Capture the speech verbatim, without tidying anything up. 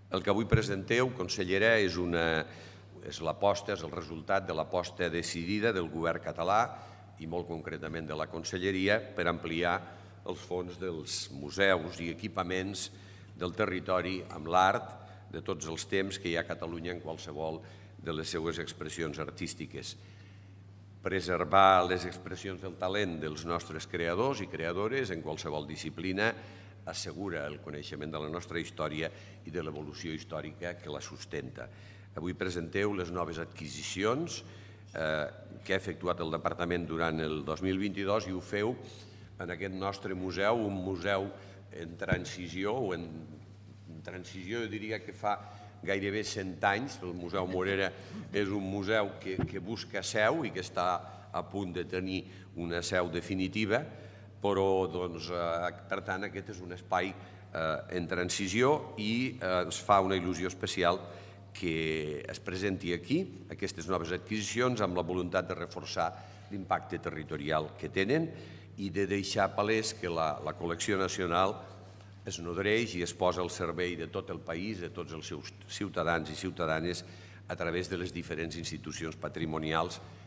El que avui presenteu, consellera, és una, és l'aposta, és el resultat de l'aposta decidida del govern català i molt concretament de la conselleria per ampliar els fons dels museus i equipaments del territori amb l'art de tots els temps que hi ha a Catalunya en qualsevol de les seues expressions artístiques. Preservar les expressions del talent dels nostres creadors i creadores en qualsevol disciplina assegura el coneixement de la nostra història i de l'evolució històrica que la sustenta. Avui presenteu les noves adquisicions que ha efectuat el Departament durant el dos mil vint-i-dos i ho feu en aquest nostre museu, un museu en transició, o en transició jo diria que fa gairebé cent anys. El Museu Morera és un museu que busca seu i que està a punt de tenir una seu definitiva, però, per tant, aquest és un espai en transició i ens fa una il·lusió especial que es presenti aquí, aquestes noves adquisicions, amb la voluntat de reforçar l'impacte territorial que tenen i de deixar palès que la col·lecció nacional es nodreix i es posa al servei de tot el país, de tots els seus ciutadans i ciutadanes, a través de les diferents institucions patrimonials